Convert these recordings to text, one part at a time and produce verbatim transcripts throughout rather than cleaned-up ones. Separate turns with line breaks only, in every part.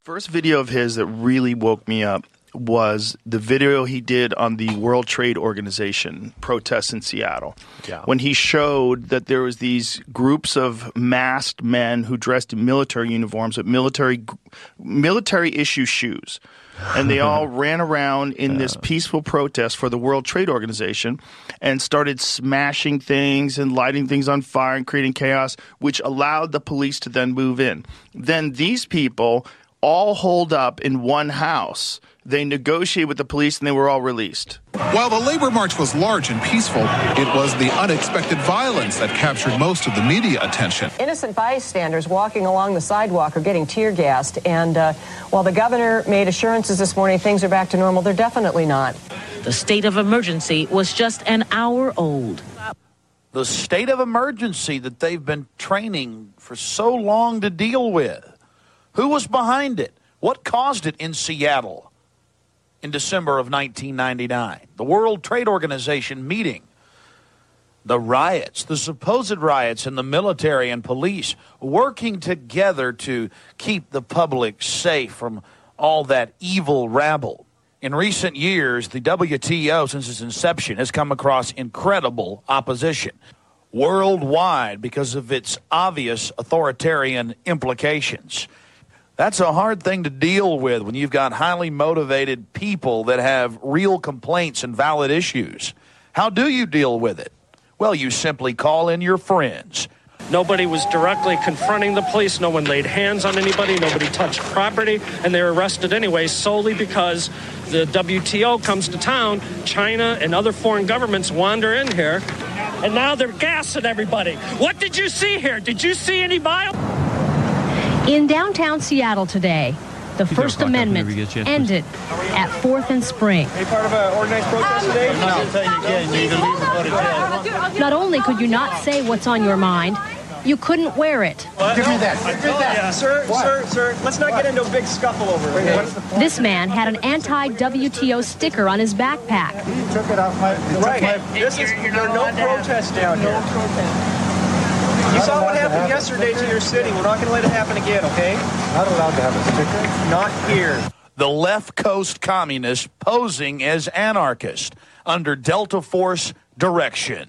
First video of his that really woke me up was the video he did on the World Trade Organization protests in Seattle.
Yeah.
When he showed that there was these groups of masked men who dressed in military uniforms with military military issue shoes. And they all ran around in yeah. this peaceful protest for the World Trade Organization and started smashing things and lighting things on fire and creating chaos, which allowed the police to then move in. Then these people all holed up in one house. They negotiated with the police and they were all released.
While the labor march was large and peaceful, it was the unexpected violence that captured most of the media attention.
Innocent bystanders walking along the sidewalk are getting tear gassed. And uh, while the governor made assurances this morning things are back to normal, they're definitely not.
The state of emergency was just an hour old.
The state of emergency that they've been training for so long to deal with. Who was behind it? What caused it in Seattle in December of nineteen ninety-nine? The World Trade Organization meeting. The riots, the supposed riots, and the military and police working together to keep the public safe from all that evil rabble. In recent years, the W T O, since its inception, has come across incredible opposition worldwide because of its obvious authoritarian implications. That's a hard thing to deal with when you've got highly motivated people that have real complaints and valid issues. How do you deal with it? Well, you simply call in your friends.
Nobody was directly confronting the police. No one laid hands on anybody. Nobody touched property. And they were arrested anyway solely because the W T O comes to town. China and other foreign governments wander in here. And now they're gassing everybody. What did you see here? Did you see any violence?
In downtown Seattle today, the First Amendment ended at fourth and Spring.
Any part of an organized protest today?
Not only could you not say what's on your mind, you couldn't wear it.
What? Give me that. Give me that. Yeah, sir, what? sir, sir, let's not get into a big scuffle over it. Okay?
This man had an anti-W T O sticker on his backpack.
You took it off my... Right. My, this is, there are no protests down here. No protest. You saw what happened yesterday to your city. We're not going to let it happen again, okay?
Not allowed to have a sticker.
Not here.
The left coast communists posing as anarchists under Delta Force direction.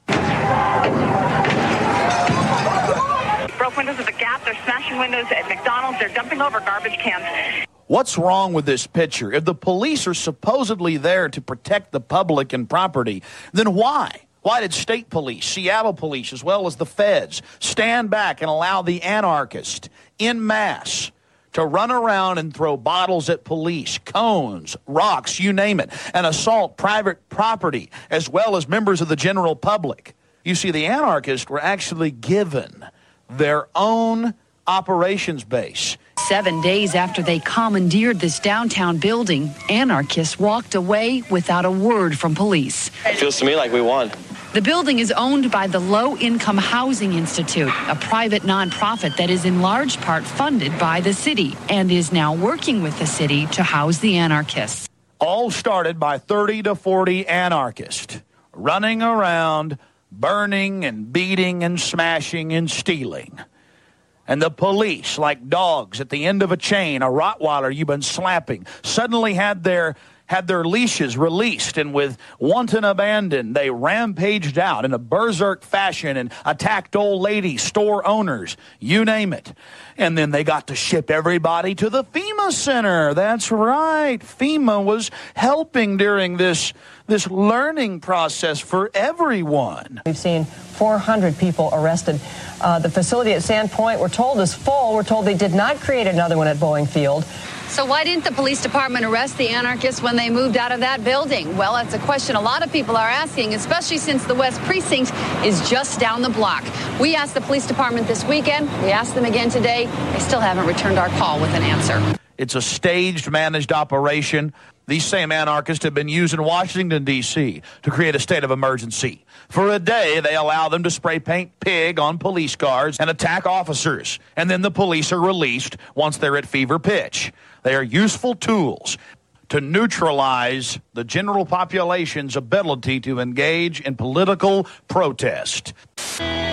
Broke windows at the Gap. They're smashing windows at McDonald's. They're dumping over garbage cans.
What's wrong with this picture? If the police are supposedly there to protect the public and property, then why? Why did state police, Seattle police, as well as the feds, stand back and allow the anarchists en masse to run around and throw bottles at police, cones, rocks, you name it, and assault private property as well as members of the general public? You see, the anarchists were actually given their own operations base.
Seven days after they commandeered this downtown building, anarchists walked away without a word from police.
It feels to me like we won.
The building is owned by the Low Income Housing Institute, a private nonprofit that is in large part funded by the city and is now working with the city to house the anarchists.
All started by thirty to forty anarchists running around, burning and beating and smashing and stealing. And the police, like dogs at the end of a chain, a Rottweiler you've been slapping, suddenly had their had their leashes released, and with wanton abandon, they rampaged out in a berserk fashion and attacked old ladies, store owners, you name it. And then they got to ship everybody to the FEMA Center. That's right. FEMA was helping during this, this learning process for everyone.
We've seen four hundred people arrested. Uh, the facility at Sandpoint, we're told, is full. We're told they did not create another one at Boeing Field.
So why didn't the police department arrest the anarchists when they moved out of that building? Well, that's a question a lot of people are asking, especially since the West Precinct is just down the block. We asked the police department this weekend. We asked them again today. They still haven't returned our call with an answer.
It's a staged, managed operation. These same anarchists have been used in Washington, D C to create a state of emergency. For a day, they allow them to spray paint pig on police cars and attack officers. And then the police are released once they're at fever pitch. They are useful tools to neutralize the general population's ability to engage in political protest.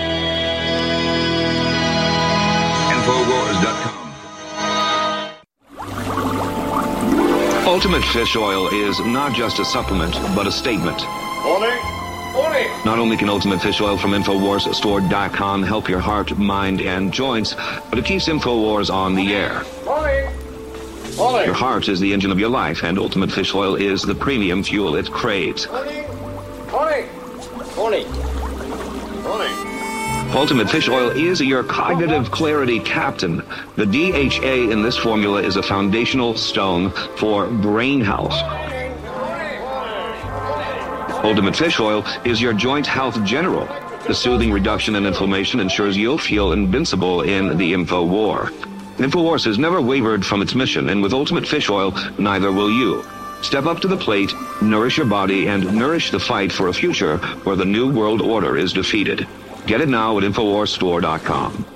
Infowars dot com
Ultimate Fish Oil is not just a supplement, but a statement.
Morning. Morning.
Not only can Ultimate Fish Oil from Infowars Store dot com help your heart, mind, and joints, but it keeps Infowars on the air.
Morning. Morning.
Your heart is the engine of your life, and Ultimate Fish Oil is the premium fuel it craves.
Morning. Morning. Morning. Morning.
Ultimate Fish Oil is your cognitive clarity captain. The D H A in this formula is a foundational stone for brain health. Ultimate Fish Oil is your joint health general. The soothing reduction in inflammation ensures you'll feel invincible in the info war. InfoWars has never wavered from its mission, and with Ultimate Fish Oil, neither will you. Step up to the plate, nourish your body, and nourish the fight for a future where the New World Order is defeated. Get it now at Infowars Store dot com.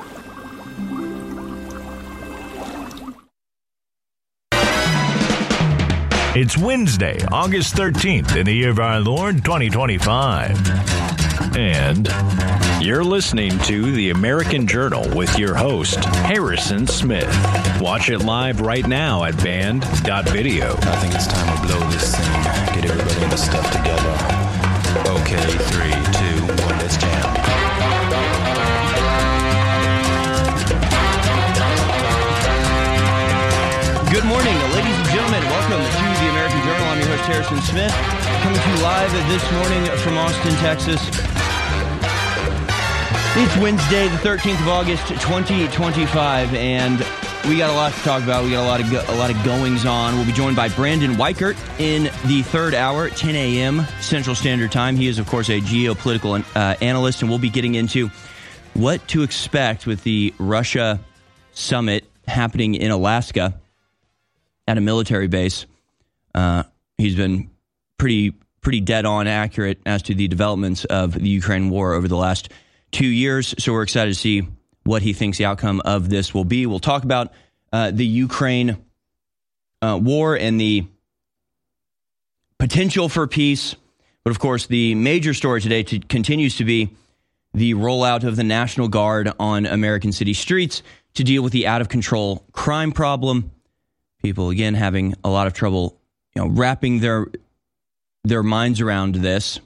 It's Wednesday, August thirteenth in the year of our Lord, twenty twenty-five. And you're listening to The American Journal with your host, Harrison Smith. Watch it live right now at band dot video.
I think it's time to blow this thing. Get everybody in the stuff together. Okay, three, two, one, let's jam.
Good morning, ladies and gentlemen. Welcome to The American Journal. I'm your host, Harrison Smith, coming to you live this morning from Austin, Texas. It's Wednesday, the thirteenth of August, twenty twenty-five, and we got a lot to talk about. We got a lot of go- a lot of goings on. We'll be joined by Brandon Weichert in the third hour, ten a.m. Central Standard Time. He is, of course, a geopolitical uh, analyst, and we'll be getting into what to expect with the Russia summit happening in Alaska at a military base. Uh, he's been pretty pretty dead on accurate as to the developments of the Ukraine war over the last two years. So we're excited to see what he thinks the outcome of this will be. We'll talk about uh, the Ukraine uh, war and the potential for peace. But of course, the major story today to, continues to be the rollout of the National Guard on American city streets to deal with the out-of-control crime problem. People, again, having a lot of trouble, you know, wrapping their their minds around this.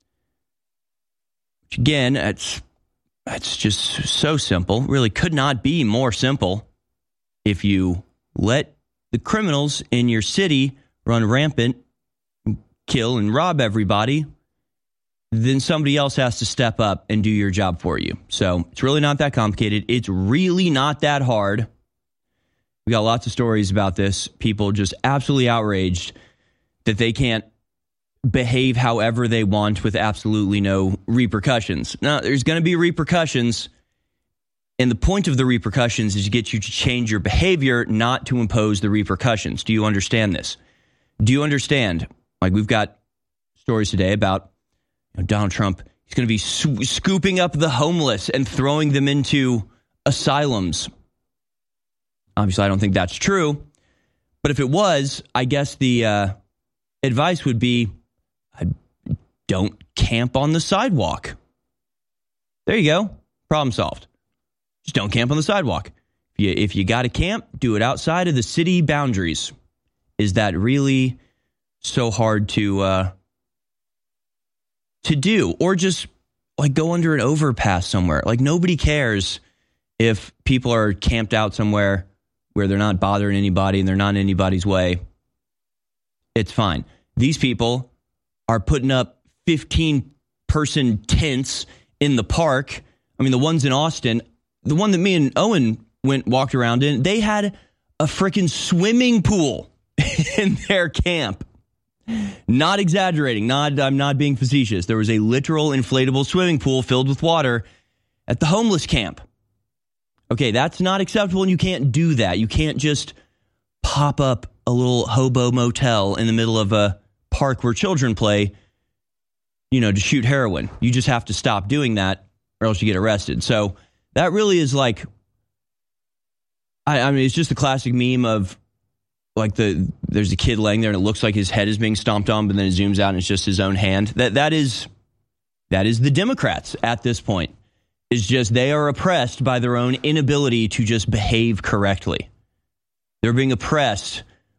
Which, again, it's it's just so simple. Really could not be more simple. If you let the criminals in your city run rampant, kill and rob everybody, then somebody else has to step up and do your job for you. So it's really not that complicated. It's really not that hard. We got lots of stories about this. People just absolutely outraged that they can't behave however they want with absolutely no repercussions. Now, there's going to be repercussions, and the point of the repercussions is to get you to change your behavior, not to impose the repercussions. Do you understand this? Do you understand? Like, we've got stories today about, you know, Donald Trump. He's going to be sw- scooping up the homeless and throwing them into asylums. Obviously, I don't think that's true. But if it was, I guess the uh, advice would be, uh, don't camp on the sidewalk. There you go. Problem solved. Just don't camp on the sidewalk. If you, if you got to camp, do it outside of the city boundaries. Is that really so hard to uh, to do? Or just like go under an overpass somewhere. Like, nobody cares if people are camped out somewhere where they're not bothering anybody and they're not in anybody's way. It's fine. These people are putting up fifteen-person tents in the park. I mean, the ones in Austin, the one that me and Owen went walked around in, they had a freaking swimming pool in their camp. Not exaggerating. Not, I'm not being facetious. There was a literal inflatable swimming pool filled with water at the homeless camp. Okay, that's not acceptable, and you can't do that. You can't just pop up a little hobo motel in the middle of a park where children play, you know, to shoot heroin. You just have to stop doing that, or else you get arrested. So that really is like, I, I mean, it's just a classic meme of, like, the there's a kid laying there, and it looks like his head is being stomped on, but then it zooms out, and it's just his own hand. That that is that is the Democrats at this point. Is just they are oppressed by their own inability to just behave correctly. They're being oppressed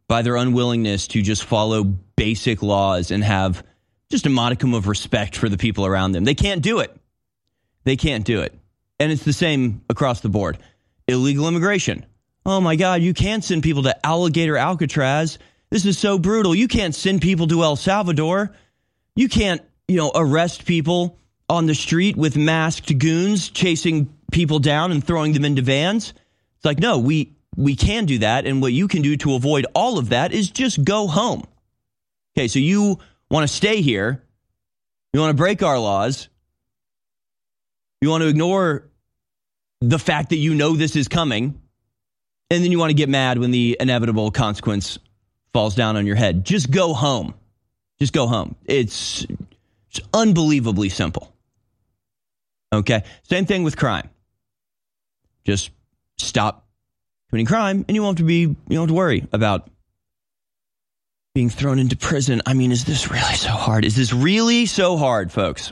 by their unwillingness to just follow basic laws and have just a modicum of respect for the people around them. They can't do it. They can't do it. And it's the same across the board. Illegal immigration. Oh my God, you can't send people to Alligator Alcatraz. This is so brutal. You can't send people to El Salvador. You can't, you know, arrest people on the street with masked goons chasing people down and throwing them into vans. It's like, no, we we can do that. And what you can do to avoid all of that is just go home. Okay, so you want to stay here. You want to break our laws. You want to ignore the fact that you know this is coming. And then you want to get mad when the inevitable consequence falls down on your head. Just go home. Just go home. It's, it's unbelievably simple. Okay? Same thing with crime. Just stop committing crime and you won't have to be, you don't have to worry about being thrown into prison. I mean, is this really so hard? Is this really so hard, folks?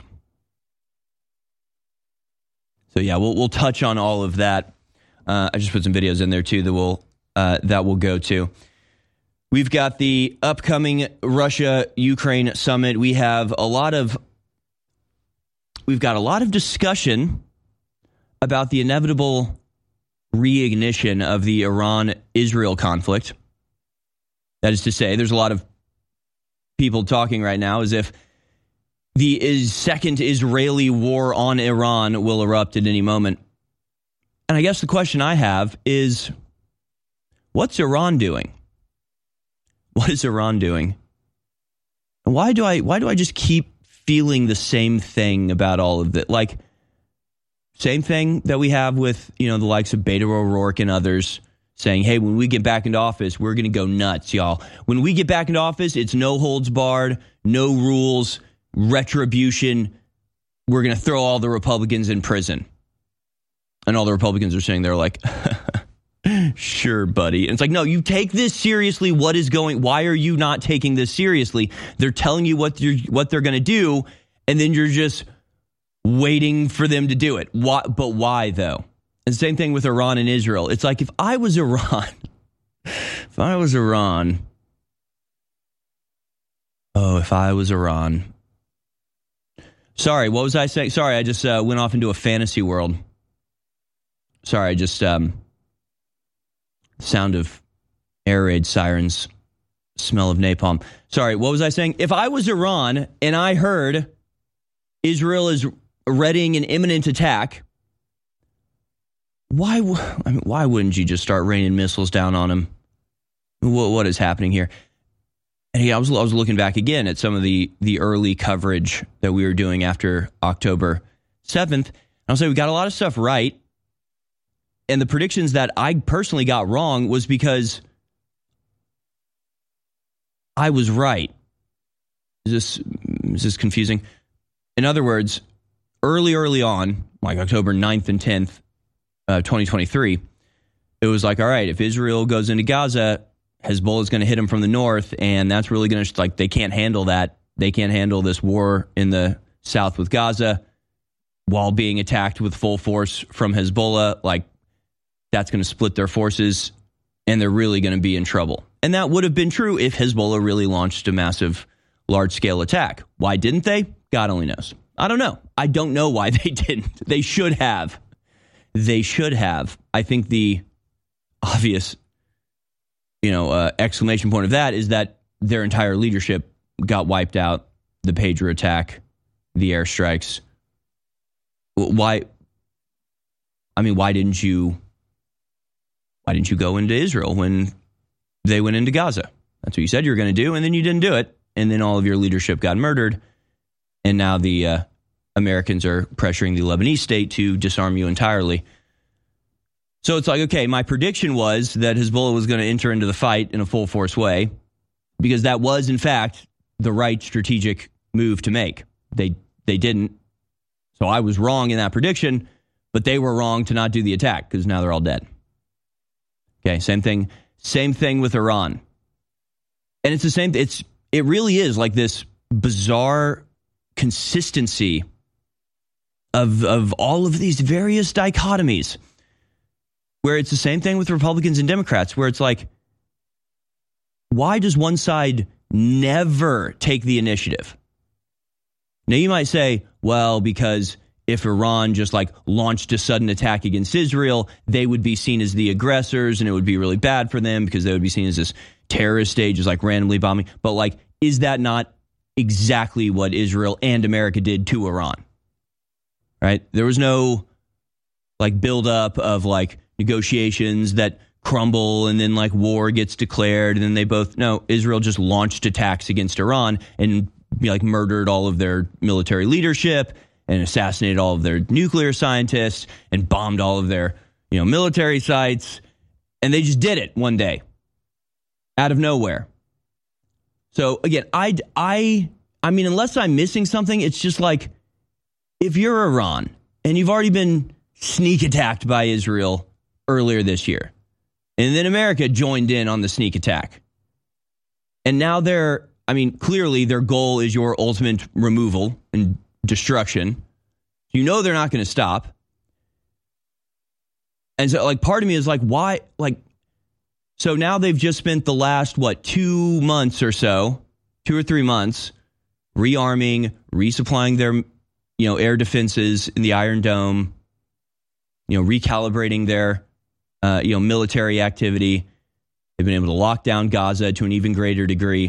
So yeah, we'll we'll touch on all of that. Uh, I just put some videos in there too that we'll uh, that we'll go to. We've got the upcoming Russia-Ukraine summit. We have a lot of we've got a lot of discussion about the inevitable reignition of the Iran-Israel conflict. That is to say, there's a lot of people talking right now as if the is second Israeli war on Iran will erupt at any moment. And I guess the question I have is, what's Iran doing? What is Iran doing? And why do I why do I just keep feeling the same thing about all of it? Like, same thing that we have with, you know, the likes of Beto O'Rourke and others saying, hey, when we get back into office, we're going to go nuts, y'all. When we get back into office, it's no holds barred, no rules, retribution. We're going to throw all the Republicans in prison. And all the Republicans are saying, they're like, sure, buddy. And it's like, no, you take this seriously. What is going, why are you not taking this seriously? They're telling you what you're, what they're going to do, and then you're just waiting for them to do it. Why, but why, though? And same thing with Iran and Israel. It's like, if I was Iran, if I was Iran, oh, if I was Iran. Sorry, what was I saying? Sorry, I just uh, went off into a fantasy world. Sorry, I just, um, sound of air raid sirens, smell of napalm. Sorry, what was I saying? If I was Iran and I heard Israel is readying an imminent attack, Why? I mean, why wouldn't you just start raining missiles down on them? What, what is happening here? And yeah, I was I was looking back again at some of the the early coverage that we were doing after October seventh. And I'll say we got a lot of stuff right, and the predictions that I personally got wrong was because I was right. Is this is this confusing? In other words, early early on, like October ninth and tenth. Uh, twenty twenty-three, it was like, all right, if Israel goes into Gaza, Hezbollah is going to hit them from the north, and that's really going to, like, they can't handle that. They can't handle this war in the south with Gaza while being attacked with full force from Hezbollah. Like, that's going to split their forces, and they're really going to be in trouble. And that would have been true if Hezbollah really launched a massive, large-scale attack. Why didn't they? God only knows. I don't know. I don't know why they didn't. They should have. They should have. I think the obvious, you know, uh, exclamation point of that is that their entire leadership got wiped out. The pager attack, the airstrikes. Why? I mean, why didn't you? Why didn't you go into Israel when they went into Gaza? That's what you said you were going to do, and then you didn't do it, and then all of your leadership got murdered, and now the uh, Americans are pressuring the Lebanese state to disarm you entirely. So it's like, okay, my prediction was that Hezbollah was going to enter into the fight in a full force way, because that was, in fact, the right strategic move to make. They they didn't. So I was wrong in that prediction, but they were wrong to not do the attack because now they're all dead. Okay, same thing. Same thing with Iran. And it's the same. It's it really is like this bizarre consistency of of all of these various dichotomies, where it's the same thing with Republicans and Democrats, where it's like, why does one side never take the initiative? Now, you might say, well, because if Iran just like launched a sudden attack against Israel, they would be seen as the aggressors and it would be really bad for them because they would be seen as this terrorist state, just like randomly bombing. But like, is that not exactly what Israel and America did to Iran? Right? There was no like buildup of like negotiations that crumble and then like war gets declared and then they both, no, Israel just launched attacks against Iran and like murdered all of their military leadership and assassinated all of their nuclear scientists and bombed all of their, you know, military sites. And they just did it one day out of nowhere. So again, I, I, I mean, unless I'm missing something, it's just like, if you're Iran and you've already been sneak attacked by Israel earlier this year, and then America joined in on the sneak attack, and now they're, I mean, clearly their goal is your ultimate removal and destruction. You know they're not going to stop. And so, like, part of me is like, why? Like, so now they've just spent the last, what, two months or so, two or three months, rearming, resupplying their, you know, air defenses in the Iron Dome, you know, recalibrating their, uh, you know, military activity. They've been able to lock down Gaza to an even greater degree.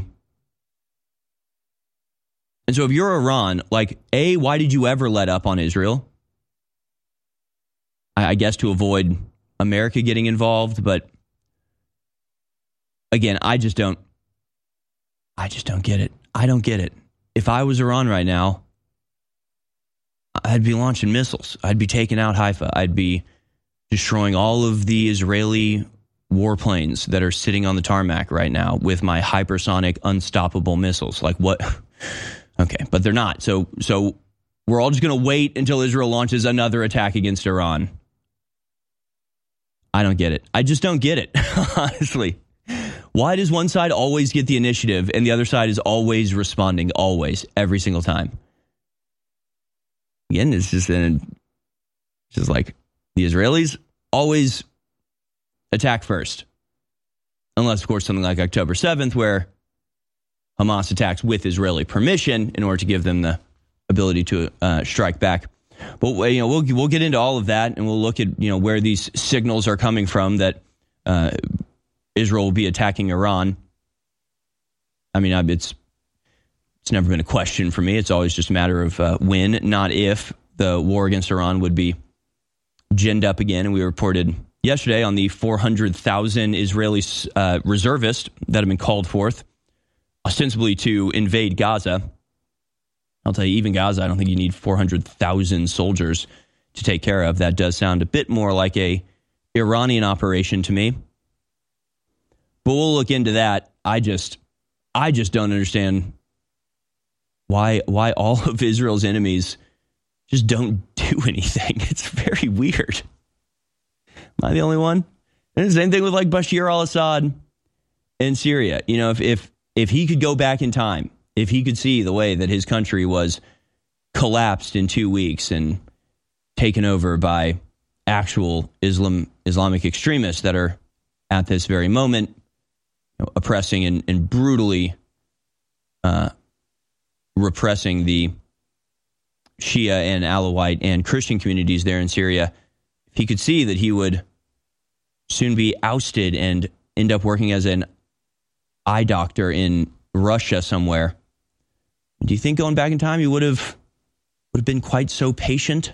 And so if you're Iran, like, A, why did you ever let up on Israel? I, I guess to avoid America getting involved. But again, I just don't, I just don't get it. I don't get it. If I was Iran right now, I'd be launching missiles. I'd be taking out Haifa. I'd be destroying all of the Israeli warplanes that are sitting on the tarmac right now with my hypersonic, unstoppable missiles. Like what? Okay, but they're not. So, so we're all just going to wait until Israel launches another attack against Iran. I don't get it. I just don't get it, honestly. Why does one side always get the initiative and the other side is always responding, always, every single time? Again, it's just, an, it's just like the Israelis always attack first. Unless, of course, something like October seventh, where Hamas attacks with Israeli permission in order to give them the ability to uh, strike back. But you know, we'll we'll get into all of that, and we'll look at you know where these signals are coming from that uh, Israel will be attacking Iran. I mean, it's it's never been a question for me. It's always just a matter of uh, when, not if, the war against Iran would be ginned up again. And we reported yesterday on the four hundred thousand Israeli uh, reservists that have been called forth, ostensibly to invade Gaza. I'll tell you, even Gaza, I don't think you need four hundred thousand soldiers to take care of. That does sound a bit more like a Iranian operation to me. But we'll look into that. I just, I just don't understand why, why all of Israel's enemies just don't do anything. It's very weird. Am I the only one? And the same thing with like Bashar al-Assad in Syria. You know, if if if he could go back in time, if he could see the way that his country was collapsed in two weeks and taken over by actual Islam Islamic extremists that are at this very moment, you know, oppressing and, and brutally uh, repressing the Shia and Alawite and Christian communities there in Syria, if he could see that he would soon be ousted and end up working as an eye doctor in Russia somewhere, do you think going back in time he would have would have been quite so patient?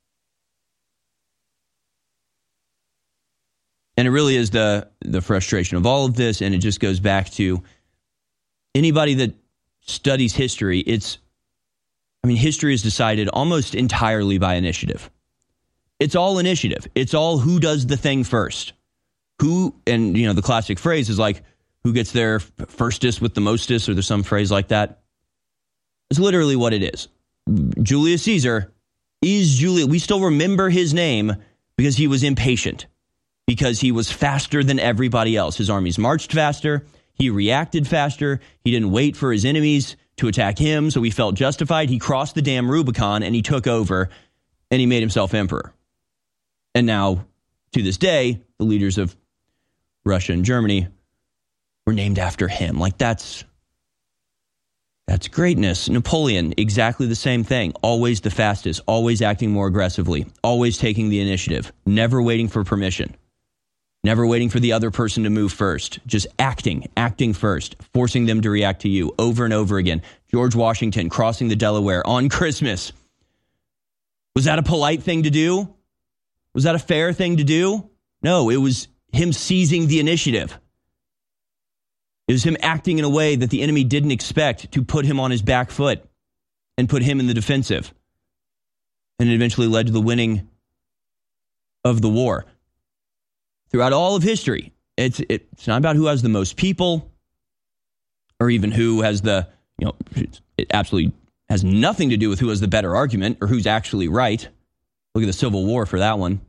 And it really is the the frustration of all of this, and it just goes back to anybody that studies history. It's, I mean, history is decided almost entirely by initiative. It's all initiative. It's all who does the thing first. Who, and you know, the classic phrase is like, who gets there firstest with the mostest, or there's some phrase like that. It's literally what it is. Julius Caesar is Julius. We still remember his name because he was impatient, because he was faster than everybody else. His armies marched faster. He reacted faster. He didn't wait for his enemies to attack him, so he felt justified. He crossed the damn Rubicon and he took over and he made himself emperor. And now, to this day, the leaders of Russia and Germany were named after him. Like, that's that's greatness. Napoleon, exactly the same thing. Always the fastest, always acting more aggressively, always taking the initiative, never waiting for permission, never waiting for the other person to move first, just acting, acting first, forcing them to react to you over and over again. George Washington crossing the Delaware on Christmas. Was that a polite thing to do? Was that a fair thing to do? No, it was him seizing the initiative. It was him acting in a way that the enemy didn't expect to put him on his back foot and put him in the defensive. And it eventually led to the winning of the war. Throughout all of history, it's it's not about who has the most people or even who has the, you know, it absolutely has nothing to do with who has the better argument or who's actually right. Look at the Civil War for that one.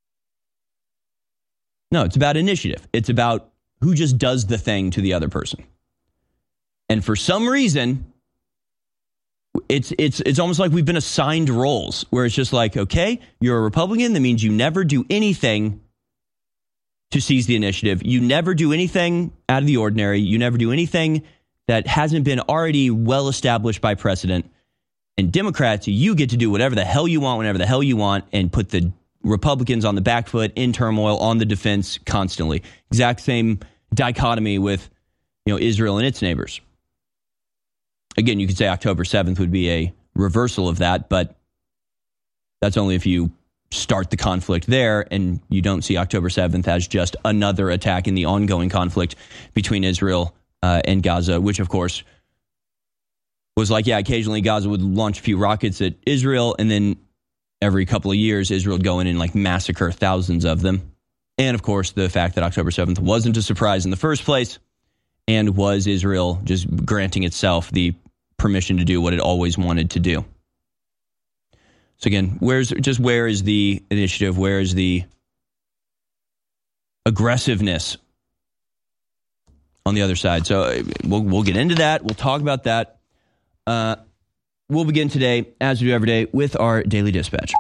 No, it's about initiative. It's about who just does the thing to the other person. And for some reason, it's it's it's almost like we've been assigned roles where it's just like, okay, you're a Republican. That means you never do anything to seize the initiative. You never do anything out of the ordinary. You never do anything that hasn't been already well established by precedent. And Democrats, you get to do whatever the hell you want, whenever the hell you want, and put the Republicans on the back foot, in turmoil, on the defense constantly. Exact same dichotomy with, you know, Israel and its neighbors. Again, you could say October seventh would be a reversal of that, but that's only if you start the conflict there and you don't see October seventh as just another attack in the ongoing conflict between Israel uh, and Gaza, which, of course, was like, yeah, occasionally Gaza would launch a few rockets at Israel, and then every couple of years, Israel would go in and like massacre thousands of them. And of course, the fact that October seventh wasn't a surprise in the first place and was Israel just granting itself the permission to do what it always wanted to do. So again, where's just where is the initiative? Where is the aggressiveness on the other side? So we'll we'll get into that. We'll talk about that. Uh, We'll begin today, as we do every day, with our Daily Dispatch.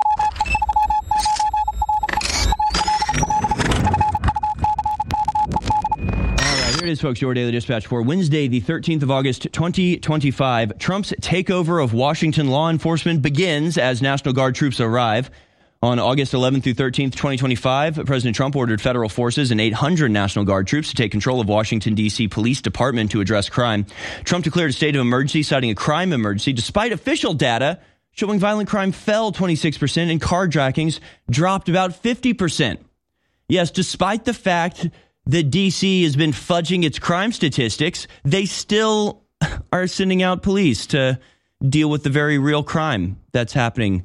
All right, here it is, folks, your Daily Dispatch for Wednesday, the thirteenth of August, twenty twenty-five. Trump's takeover of Washington law enforcement begins as National Guard troops arrive. On August eleventh through thirteenth, twenty twenty-five, President Trump ordered federal forces and eight hundred National Guard troops to take control of Washington, D C Police Department to address crime. Trump declared a state of emergency, citing a crime emergency, despite official data showing violent crime fell twenty-six percent and carjackings dropped about fifty percent. Yes, despite the fact that D C has been fudging its crime statistics, they still are sending out police to deal with the very real crime that's happening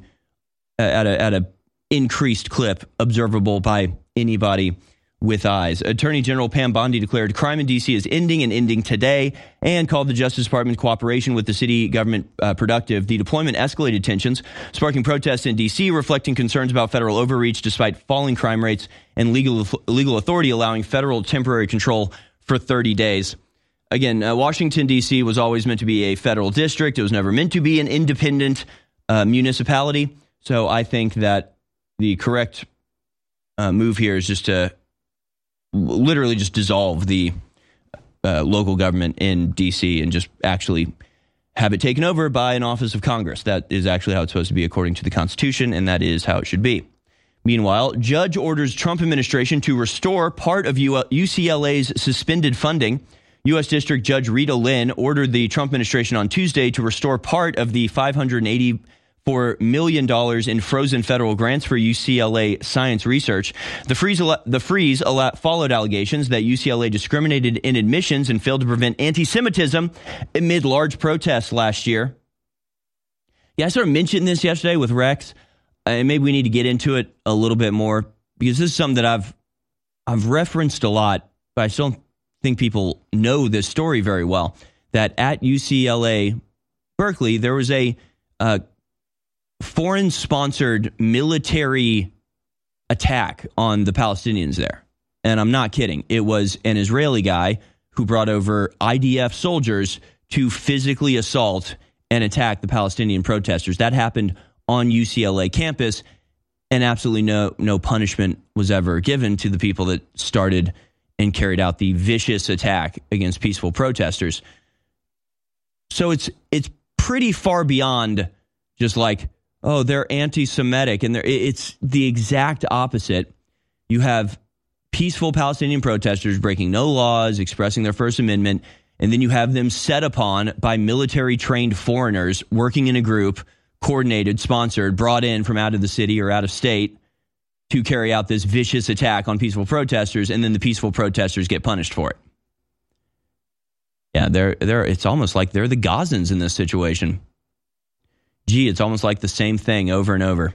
at a at a increased clip observable by anybody with eyes. Attorney General Pam Bondi declared crime in D C is ending and ending today and called the Justice Department's cooperation with the city government uh, productive. The deployment escalated tensions, sparking protests in D C, reflecting concerns about federal overreach despite falling crime rates and legal legal authority allowing federal temporary control for thirty days. Again, uh, Washington, D C was always meant to be a federal district. It was never meant to be an independent uh, municipality. So I think that the correct uh, move here is just to literally just dissolve the uh, local government in D C and just actually have it taken over by an office of Congress. That is actually how it's supposed to be according to the Constitution, and that is how it should be. Meanwhile, judge orders Trump administration to restore part of U C L A's suspended funding. U S District Judge Rita Lynn ordered the Trump administration on Tuesday to restore part of the five hundred eighty-four million dollars in frozen federal grants for U C L A science research. The freeze, the freeze followed allegations that U C L A discriminated in admissions and failed to prevent anti-Semitism amid large protests last year. Yeah, I sort of mentioned this yesterday with Rex, and maybe we need to get into it a little bit more because this is something that I've I've referenced a lot, but I still don't think people know this story very well. That at U C L A Berkeley, there was a uh, foreign-sponsored military attack on the Palestinians there. And I'm not kidding. It was an Israeli guy who brought over I D F soldiers to physically assault and attack the Palestinian protesters. That happened on U C L A campus, and absolutely no no punishment was ever given to the people that started and carried out the vicious attack against peaceful protesters. So it's it's pretty far beyond just like, oh, they're anti-Semitic, and they're, it's the exact opposite. You have peaceful Palestinian protesters breaking no laws, expressing their First Amendment, and then you have them set upon by military-trained foreigners working in a group, coordinated, sponsored, brought in from out of the city or out of state to carry out this vicious attack on peaceful protesters, and then the peaceful protesters get punished for it. Yeah, they're they're. It's almost like they're the Gazans in this situation. Gee, it's almost like the same thing over and over.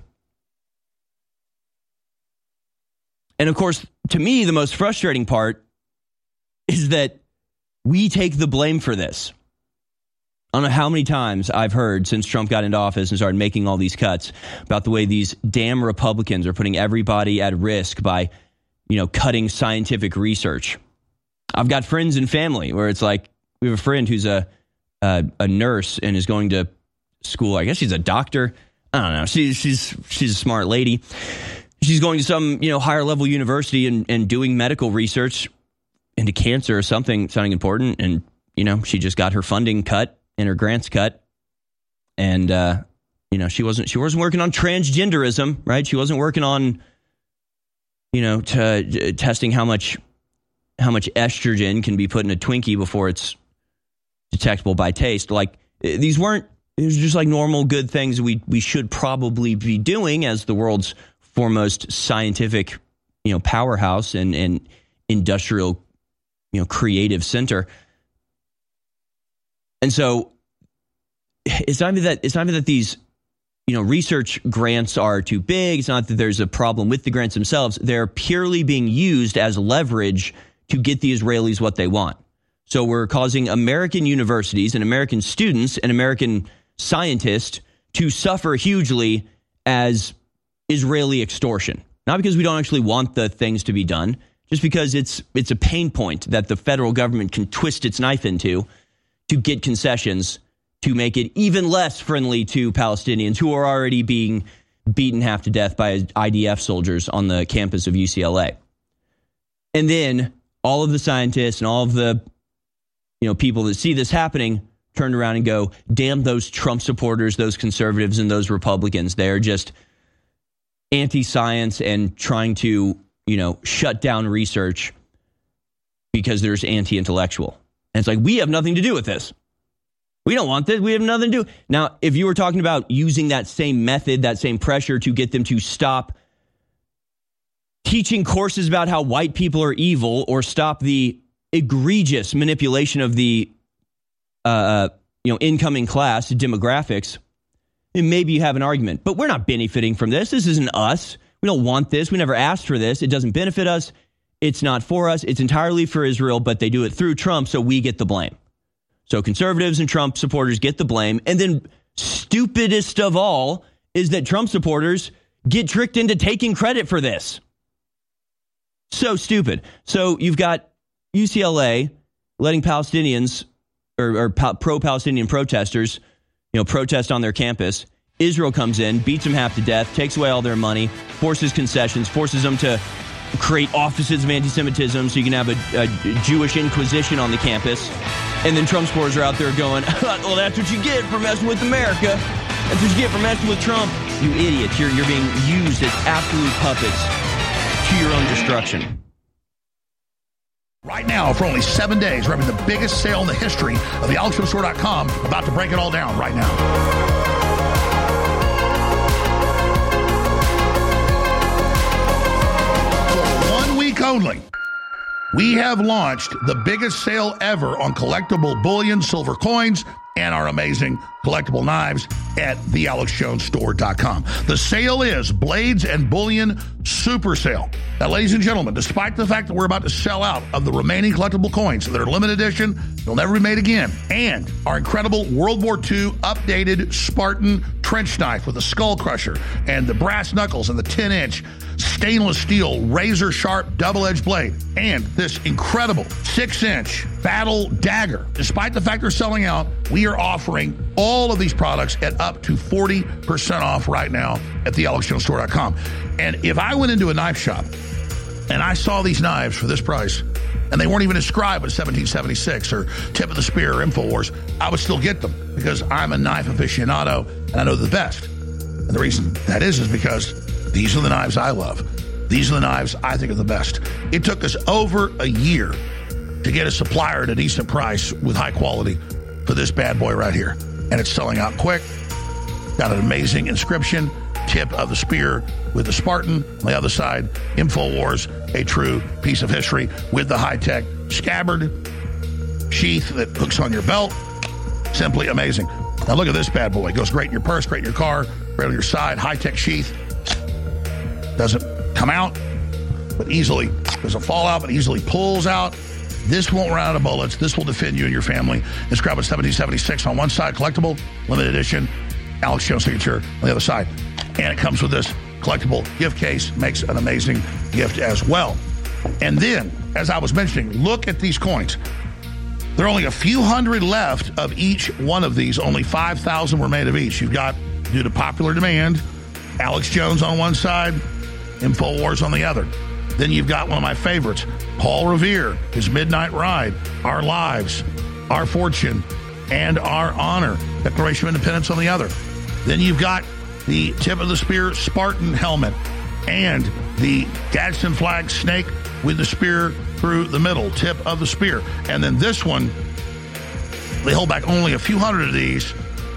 And of course, to me, the most frustrating part is that we take the blame for this. I don't know how many times I've heard since Trump got into office and started making all these cuts about the way these damn Republicans are putting everybody at risk by, you know, cutting scientific research. I've got friends and family where it's like, we have a friend who's a, a a nurse and is going to school. I guess she's a doctor. I don't know. She's she's she's a smart lady. She's going to some, you know, higher level university and, and doing medical research into cancer or something sounding important. And, you know, she just got her funding cut and her grants cut. And uh, you know, she wasn't she wasn't working on transgenderism, right? She wasn't working on, you know, t- testing how much how much estrogen can be put in a Twinkie before it's detectable by taste. Like, these weren't, it was just like normal good things we we should probably be doing as the world's foremost scientific, you know, powerhouse and, and industrial, you know, creative center. And so it's not even that it's not even that these, you know, research grants are too big. It's not that there's a problem with the grants themselves. They're purely being used as leverage to get the Israelis what they want. So we're causing American universities and American students and American scientists to suffer hugely as Israeli extortion. Not because we don't actually want the things to be done, just because it's it's a pain point that the federal government can twist its knife into to get concessions to make it even less friendly to Palestinians who are already being beaten half to death by I D F soldiers on the campus of U C L A. And then all of the scientists and all of the, you know, people that see this happening turn around and go, damn those Trump supporters, those conservatives and those Republicans. They are just anti-science and trying to, you know, shut down research because there's anti-intellectual. And it's like, we have nothing to do with this. We don't want this. We have nothing to do. Now, if you were talking about using that same method, that same pressure to get them to stop teaching courses about how white people are evil or stop the egregious manipulation of the uh, you know, incoming class demographics, then maybe you have an argument. But we're not benefiting from this. This isn't us. We don't want this. We never asked for this. It doesn't benefit us. It's not for us. It's entirely for Israel, but they do it through Trump, so we get the blame. So conservatives and Trump supporters get the blame. And then stupidest of all is that Trump supporters get tricked into taking credit for this. So stupid. So you've got U C L A letting Palestinians or, or pa- pro-Palestinian protesters, you know, protest on their campus. Israel comes in, beats them half to death, takes away all their money, forces concessions, forces them to create offices of anti-Semitism so you can have a, a Jewish inquisition on the campus. And then Trump supporters are out there going, well, that's what you get for messing with America. That's what you get for messing with Trump. You idiots. You're, you're being used as absolute puppets to your own destruction.
Right now, for only seven days, we're having the biggest sale in the history of the alex jones store dot com. About to break it all down right now. For one week only, we have launched the biggest sale ever on collectible bullion, silver coins, and our amazing collectible knives at the alex jones store dot com. The sale is Blades and Bullion Super Sale. Now, ladies and gentlemen, despite the fact that we're about to sell out of the remaining collectible coins that are limited edition, they'll never be made again, and our incredible World War Two updated Spartan trench knife with the skull crusher and the brass knuckles and the ten-inch stainless steel razor-sharp double-edged blade, and this incredible six-inch battle dagger. Despite the fact they're selling out, we are offering all of these products at up to forty percent off right now at the alex jones store dot com. And if I went into a knife shop and I saw these knives for this price, and they weren't even inscribed with seventeen seventy-six or Tip of the Spear or InfoWars, I would still get them because I'm a knife aficionado and I know the best. And the reason that is is because these are the knives I love. These are the knives I think are the best. It took us over a year to get a supplier at a decent price with high quality for this bad boy right here. And it's selling out quick. Got an amazing inscription, Tip of the Spear with the Spartan. On the other side, InfoWars, a true piece of history with the high-tech scabbard sheath that hooks on your belt. Simply amazing. Now look at this bad boy. It goes great in your purse, great in your car, great on your side, high-tech sheath. Doesn't come out, but easily doesn't fall out, but easily pulls out. This won't run out of bullets. This will defend you and your family. It's grabbed at seventeen seventy-six on one side, collectible, limited edition, Alex Jones signature on the other side. And it comes with this collectible gift case, makes an amazing gift as well. And then, as I was mentioning, look at these coins. There are only a few hundred left of each one of these. Only five thousand were made of each. You've got, due to popular demand, Alex Jones on one side, InfoWars on the other. Then you've got one of my favorites, Paul Revere, his Midnight Ride, Our Lives, Our Fortune, and Our Honor, Declaration of Independence on the other. Then you've got the Tip of the Spear Spartan helmet and the Gadsden flag snake with the spear through the middle, Tip of the Spear. And then this one, they hold back only a few hundred of these.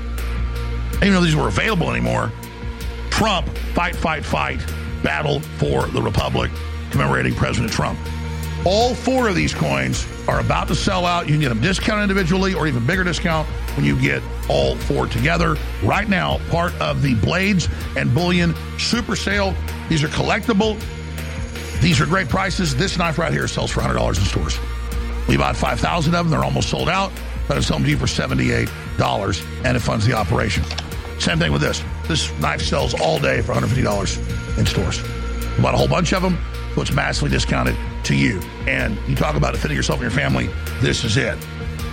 I didn't even know these were available anymore. Trump, fight, fight, fight, battle for the Republic, commemorating President Trump. All four of these coins are about to sell out. You can get them discounted individually or even bigger discount when you get all four together. Right now, part of the Blades and Bullion Super Sale. These are collectible. These are great prices. This knife right here sells for one hundred dollars in stores. We bought five thousand of them. They're almost sold out, but it's selling to you for seventy-eight dollars, and it funds the operation. Same thing with this. This knife sells all day for one hundred fifty dollars in stores. We bought a whole bunch of them, so it's massively discounted to you. And you talk about defending yourself and your family, this is it.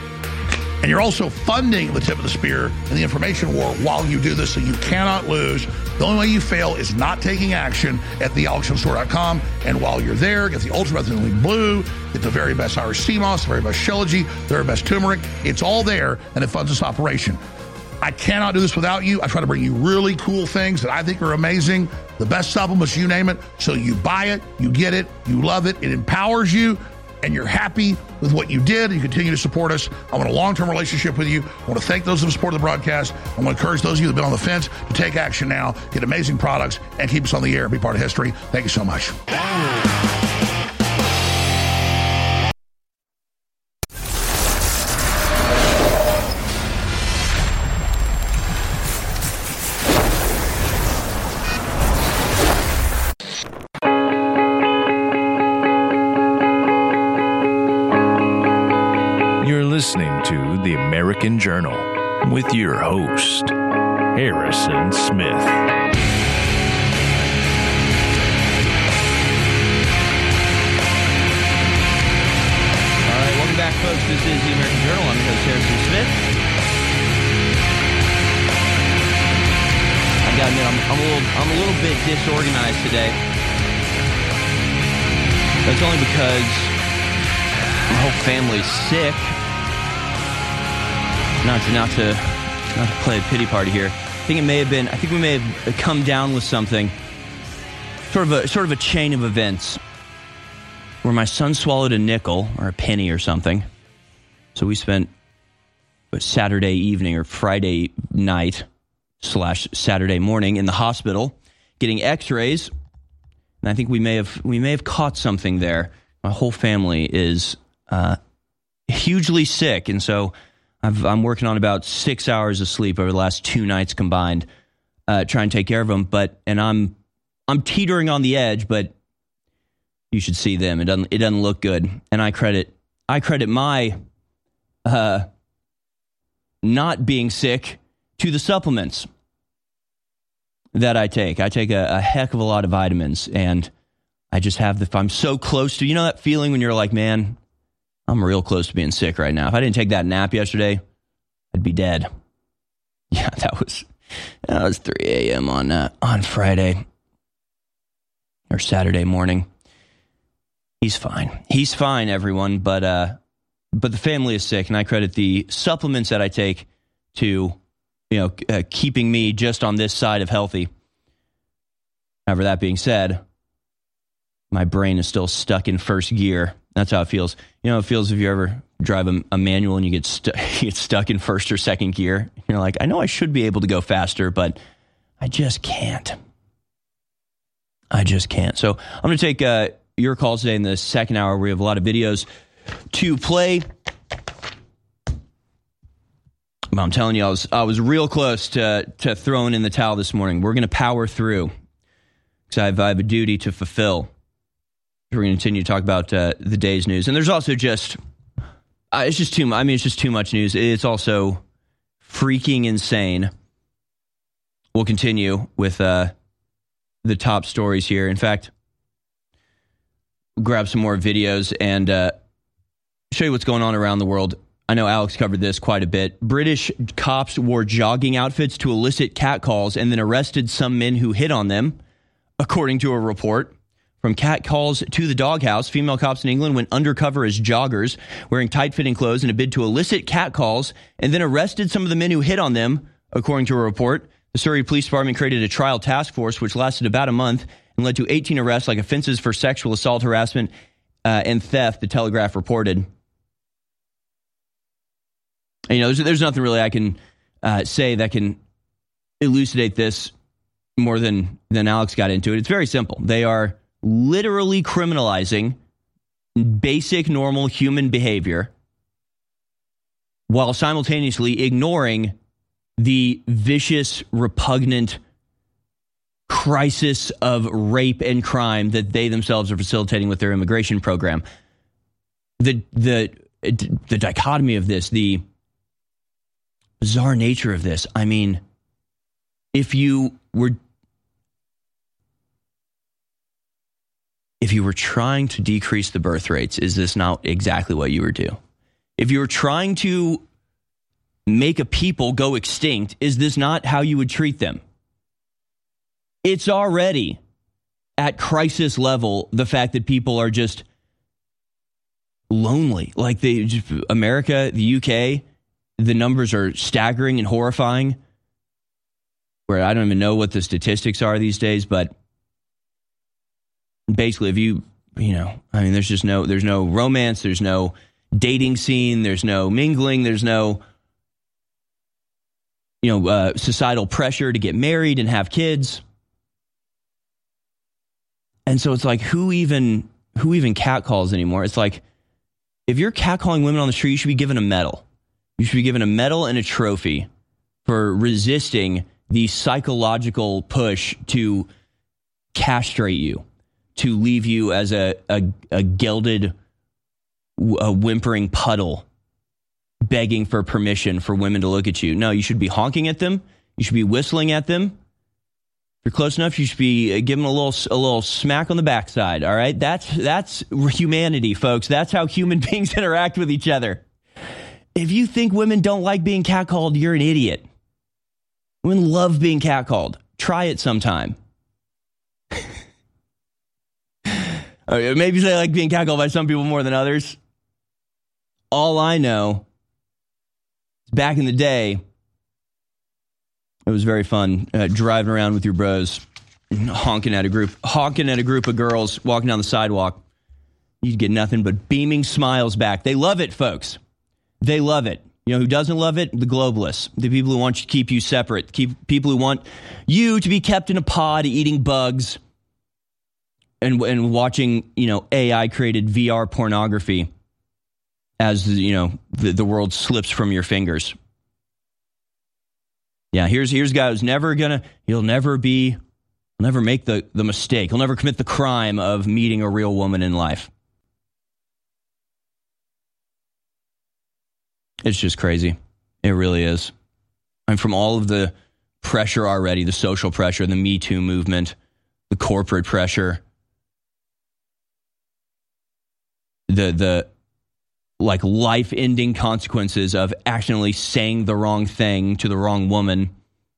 And you're also funding the Tip of the Spear and the information war while you do this, so you cannot lose. The only way you fail is not taking action at the alex jones store dot com. And while you're there, get the Ultra Methylene Blue, get the very best Irish Sea Moss, the very best Shilajit, the very best turmeric. It's all there, and it funds this operation. I cannot do this without you. I try to bring you really cool things that I think are amazing. The best supplements, you name it. So you buy it, you get it, you love it. It empowers you, and you're happy with what you did. You continue to support us. I want a long-term relationship with you. I want to thank those who have supported the broadcast. I want to encourage those of you that have been on the fence to take action now, get amazing products, and keep us on the air and be part of history. Thank you so much.
Listening to The American Journal with your host, Harrison Smith. All
right, welcome back, folks. This is The American Journal. I'm your host, Harrison Smith. I gotta admit, I'm, I'm, a little, I'm a little bit disorganized today. That's only because my whole family's sick. Not to, not to, not to play a pity party here. I think it may have been. I think we may have come down with something, sort of a sort of a chain of events, where my son swallowed a nickel or a penny or something. So we spent Saturday evening or Friday night slash Saturday morning in the hospital getting X-rays, and I think we may have we may have caught something there. My whole family is uh, hugely sick, and so I've, I'm working on about six hours of sleep over the last two nights combined, uh, trying to take care of them. But and I'm I'm teetering on the edge, but you should see them. It doesn't it doesn't look good, and I credit I credit my uh, not being sick to the supplements that I take. I take a, a heck of a lot of vitamins, and I just have the. I'm so close to, you know, that feeling when you're like, man, I'm real close to being sick right now. If I didn't take that nap yesterday, I'd be dead. Yeah, that was that was three a.m. on uh, on Friday or Saturday morning. He's fine. He's fine, everyone. But uh, but the family is sick, and I credit the supplements that I take to, you know, uh, keeping me just on this side of healthy. However, that being said, my brain is still stuck in first gear. That's how it feels. You know, it feels if you ever drive a, a manual and you get, stu- you get stuck in first or second gear. You're like, I know I should be able to go faster, but I just can't. I just can't. So I'm going to take uh, your calls today in the second hour. We have a lot of videos to play. But I'm telling you, I was I was real close to to throwing in the towel this morning. We're going to power through because I have, I have a duty to fulfill. We're going to continue to talk about uh, the day's news. And there's also just, uh, it's just too much. I mean, it's just too much news. It's also freaking insane. We'll continue with uh, the top stories here. In fact, grab some more videos and uh, show you what's going on around the world. I know Alex covered this quite a bit. British cops wore jogging outfits to elicit catcalls and then arrested some men who hit on them, according to a report. From catcalls to the doghouse, female cops in England went undercover as joggers, wearing tight-fitting clothes in a bid to elicit catcalls, and then arrested some of the men who hit on them, according to a report. The Surrey Police Department created a trial task force, which lasted about a month and led to eighteen arrests, like offenses for sexual assault, harassment, uh, and theft, the Telegraph reported. And, you know, there's, there's nothing really I can uh, say that can elucidate this more than, than Alex got into it. It's very simple. They are literally criminalizing basic normal human behavior while simultaneously ignoring the vicious, repugnant crisis of rape and crime that they themselves are facilitating with their immigration program. The the the dichotomy of this, the bizarre nature of this. I mean, if you were If you were trying to decrease the birth rates, is this not exactly what you would do? If you were trying to make a people go extinct, is this not how you would treat them? It's already at crisis level, the fact that people are just lonely. Like they, America, the U K, the numbers are staggering and horrifying, where I don't even know what the statistics are these days, but basically, if you, you know, I mean, there's just no, there's no romance, there's no dating scene, there's no mingling, there's no, you know, uh, societal pressure to get married and have kids. And so it's like, who even, who even catcalls anymore? It's like, if you're catcalling women on the street, you should be given a medal. You should be given a medal and a trophy for resisting the psychological push to castrate you, to leave you as a, a, a gelded, a whimpering puddle, begging for permission for women to look at you. No, you should be honking at them. You should be whistling at them. If you're close enough, you should be giving a little a little smack on the backside, all right? That's, that's humanity, folks. That's how human beings interact with each other. If you think women don't like being catcalled, you're an idiot. Women love being catcalled. Try it sometime. Maybe they like being catcalled by some people more than others. All I know is back in the day, it was very fun uh, driving around with your bros, honking at a group, honking at a group of girls walking down the sidewalk. You'd get nothing but beaming smiles back. They love it, folks. They love it. You know who doesn't love it? The globalists, the people who want to keep you separate, keep people who want you to be kept in a pod eating bugs. And and watching, you know, A I-created V R pornography as, you know, the, the world slips from your fingers. Yeah, here's here's a guy who's never gonna, he'll never be, he'll never make the, the mistake. He'll never commit the crime of meeting a real woman in life. It's just crazy. It really is. And from all of the pressure already, the social pressure, the Me Too movement, the corporate pressure, the the like life-ending consequences of accidentally saying the wrong thing to the wrong woman,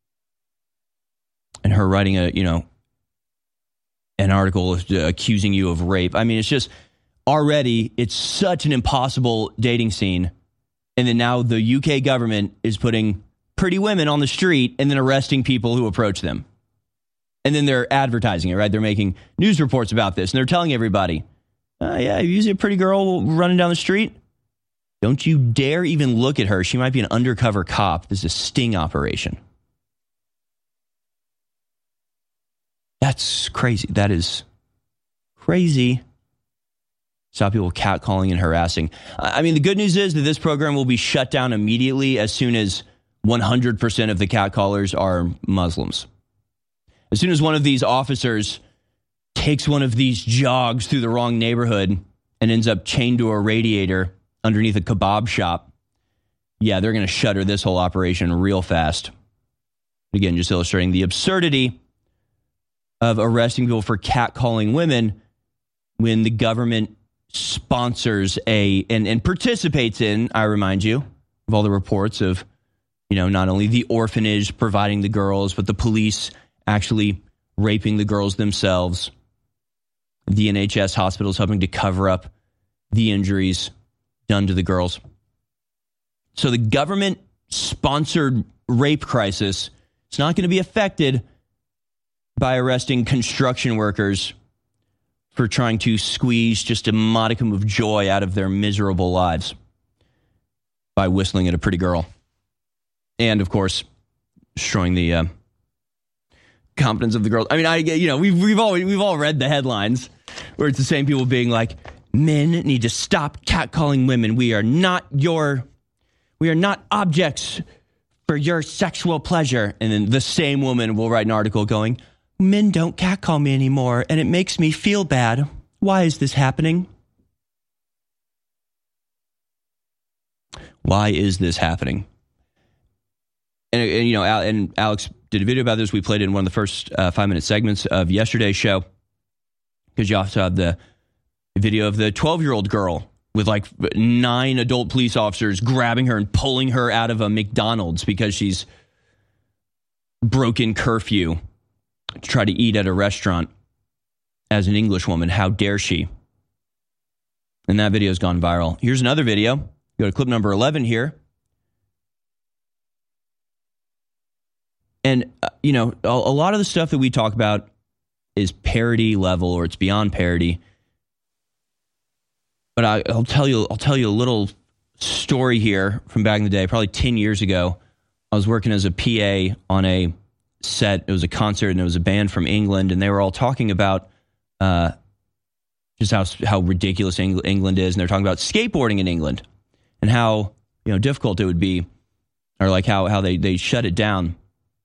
and her writing a, you know, an article accusing you of rape. I mean, it's just already it's such an impossible dating scene. And then now the U K government is putting pretty women on the street and then arresting people who approach them. And then they're advertising it, right? They're making news reports about this. And they're telling everybody, uh, yeah, you see a pretty girl running down the street? Don't you dare even look at her. She might be an undercover cop. This is a sting operation. That's crazy. That is crazy. Stop people catcalling and harassing. I mean, the good news is that this program will be shut down immediately as soon as one hundred percent of the catcallers are Muslims. As soon as one of these officers takes one of these jogs through the wrong neighborhood and ends up chained to a radiator underneath a kebab shop, yeah, they're going to shutter this whole operation real fast. Again, just illustrating the absurdity of arresting people for catcalling women when the government sponsors a and, and participates in, I remind you, of all the reports of, you know, not only the orphanage providing the girls, but the police actually raping the girls themselves. The N H S hospitals helping to cover up the injuries done to the girls. So the government-sponsored rape crisis is not going to be affected by arresting construction workers for trying to squeeze just a modicum of joy out of their miserable lives by whistling at a pretty girl. And, of course, destroying the uh, confidence of the girls. I mean, I you know, we've we've all we've all read the headlines where it's the same people being like, men need to stop catcalling women. We are not your, we are not objects for your sexual pleasure. And then the same woman will write an article going, men don't catcall me anymore, and it makes me feel bad. Why is this happening? Why is this happening? And, and you know, Al, and Alex did a video about this. We played it in one of the first uh, five-minute segments of yesterday's show, because you also have the video of the twelve-year-old girl with like nine adult police officers grabbing her and pulling her out of a McDonald's because she's broken curfew to try to eat at a restaurant as an English woman. How dare she? And that video has gone viral. Here's another video. Go to clip number eleven here. And, uh, you know, a, a lot of the stuff that we talk about is parody level, or it's beyond parody. But I, I'll tell you, I'll tell you a little story here from back in the day, probably ten years ago. I was working as a P A on a set. It was a concert, and it was a band from England, and they were all talking about uh, just how how ridiculous Eng- England is, and they're talking about skateboarding in England and how, you know, difficult it would be, or like how how they they shut it down.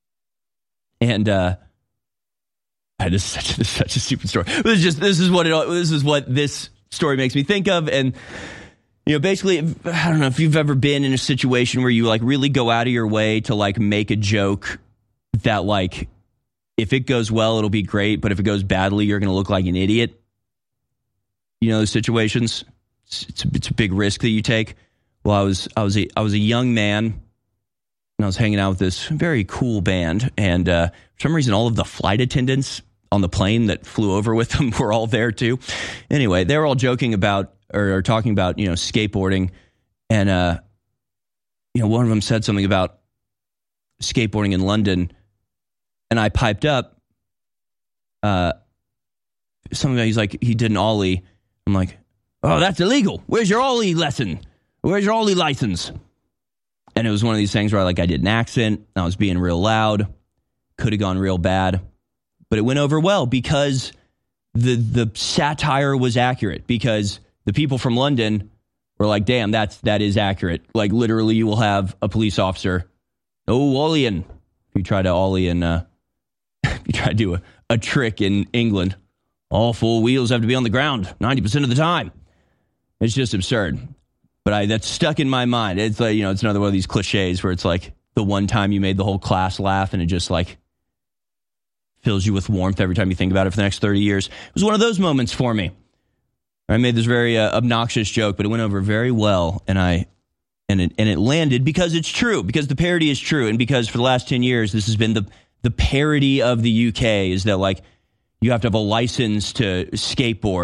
And uh, this is such this is such a stupid story. This is just this is what it this is what this story makes me think of. And, you know, basically, I don't know if you've ever been in a situation where you like really go out of your way to like make a joke that like, if it goes well, it'll be great, but if it goes badly, you're going to look like an idiot. You know, those situations. It's, it's, a, it's a big risk that you take. Well, I was I was a I was a young man. And I was hanging out with this very cool band, and uh, for some reason, all of the flight attendants on the plane that flew over with them were all there too. Anyway, they were all joking about or, or talking about, you know, skateboarding, and uh, you know, one of them said something about skateboarding in London, and I piped up. Uh, something he's like he did an ollie. I'm like, oh, that's illegal. Where's your ollie lesson? Where's your ollie license? And it was one of these things where like I did an accent, I was being real loud, could have gone real bad, but it went over well because the the satire was accurate, because the people from London were like, damn, that's that is accurate. Like literally you will have a police officer, oh, ollieing. If you try to ollie and uh, if you try to do a, a trick in England, all four wheels have to be on the ground ninety percent of the time. It's just absurd. But I, that's stuck in my mind. It's like, you know, it's another one of these cliches where it's like the one time you made the whole class laugh and it just like fills you with warmth every time you think about it for the next thirty years. It was one of those moments for me. I made this very uh, obnoxious joke, but it went over very well, and I and it and it landed because it's true, because the parody is true, and because for the last ten years this has been the the parody of the U K is that like you have to have a license to skateboard.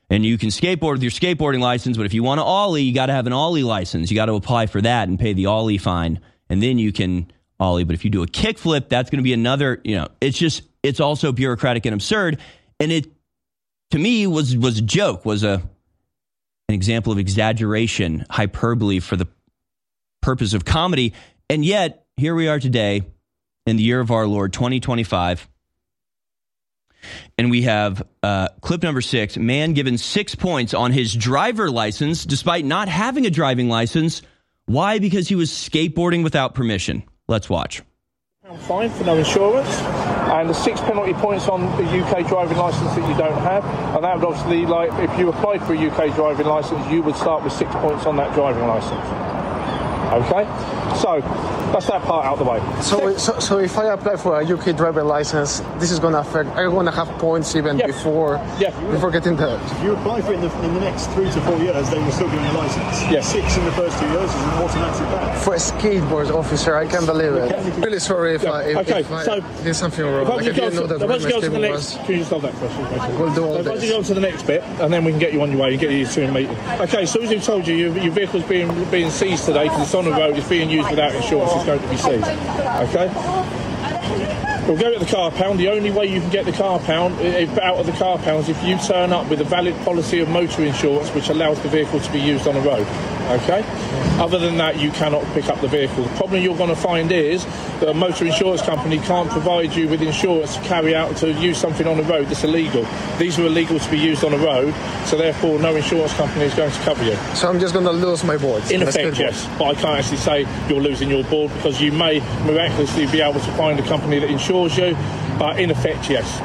And you can skateboard with your skateboarding license, but if you want to ollie, you got to have an ollie license. You got to apply for that and pay the ollie fine, and then you can ollie. But if you do a kickflip, that's going to be another, you know, it's just, it's also bureaucratic and absurd. And it, to me, was was a joke, was a an example of exaggeration, hyperbole for the purpose of comedy. And yet, here we are today in the year of our Lord, twenty twenty-five. And we have uh, clip number six, man given six points on his driver license despite not having a driving license. Why? Because he was skateboarding without permission. Let's watch.
Fine for no insurance, and the six penalty points on the U K driving licence that you don't have. And that would obviously, like, if you applied for a U K driving licence, you would start with six points on that driving licence. Okay, so that's that part out of the way.
So, so, so if I apply for a U K driver license, this is going to affect. I'm going to have points even
yeah.
before,
yeah.
before getting the.
If you apply for it in the, in the next three to four years, then you're still getting your license.
Yeah.
Six in the first two years is an automatic ban.
For a skateboard officer, I can't believe it. I'm really sorry if,
yeah.
I, if,
okay.
if I
so,
did something wrong.
If I
like I didn't know that
why don't you go to the next?
was.
Can you just hold that question?
We'll do all
so
this.
Why don't you go to the next bit, and then we can get you on your way and get you to a meeting. Okay, so as we told you, your, your vehicle's being being seized today because it's on the road. It's being used without insurance. It's going to be seized. Okay. We'll go to the car pound. The only way you can get the car pound if, out of the car pound is if you turn up with a valid policy of motor insurance which allows the vehicle to be used on the road. Okay? Other than that, you cannot pick up the vehicle. The problem you're going to find is that a motor insurance company can't provide you with insurance to carry out, to use something on the road that's illegal. These are illegal to be used on the road, so therefore no insurance company is going to cover you.
So I'm just going to lose my board?
In effect, yes. But I can't actually say you're losing your board because you may miraculously be able to find a company that insures you, but in effect, yes.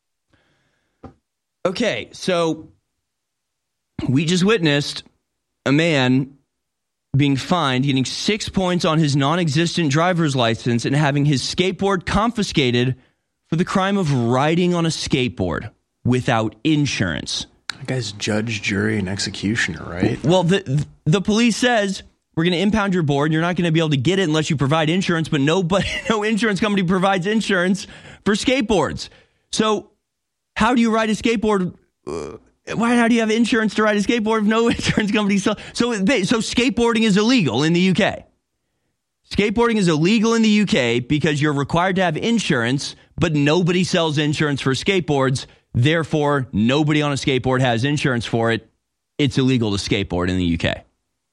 Okay, so we just witnessed a man being fined, getting six points on his non-existent driver's license and having his skateboard confiscated for the crime of riding on a skateboard without insurance.
That guy's judge, jury, and executioner, right?
Well, the the police says we're going to impound your board. You're not going to be able to get it unless you provide insurance, but nobody, no insurance company provides insurance for skateboards. So how do you ride a skateboard? Uh, Why? How do you have insurance to ride a skateboard if no insurance company sells? So, so skateboarding is illegal in the U K. Skateboarding is illegal in the U K because you're required to have insurance, but nobody sells insurance for skateboards. Therefore, nobody on a skateboard has insurance for it. It's illegal to skateboard in the U K.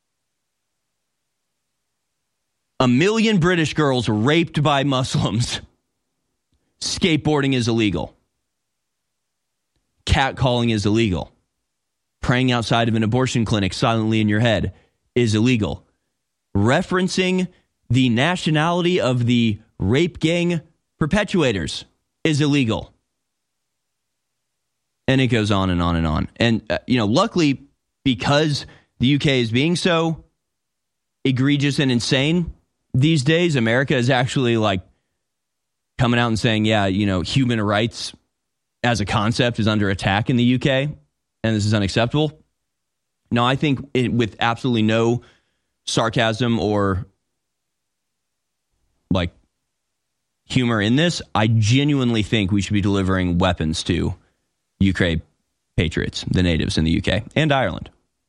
A million British girls raped by Muslims. Skateboarding is illegal. Catcalling is illegal. Praying outside of an abortion clinic silently in your head is illegal. Referencing the nationality of the rape gang perpetuators is illegal. And it goes on and on and on. And, uh, you know, luckily, because the U K is being so egregious and insane these days, America is actually, like, coming out and saying, yeah, you know, human rights as a concept is under attack in the U K, and this is unacceptable. No, I think it, with absolutely no sarcasm or like humor in this, I genuinely think we should be delivering weapons to Ukraine patriots, the natives in the U K and Ireland.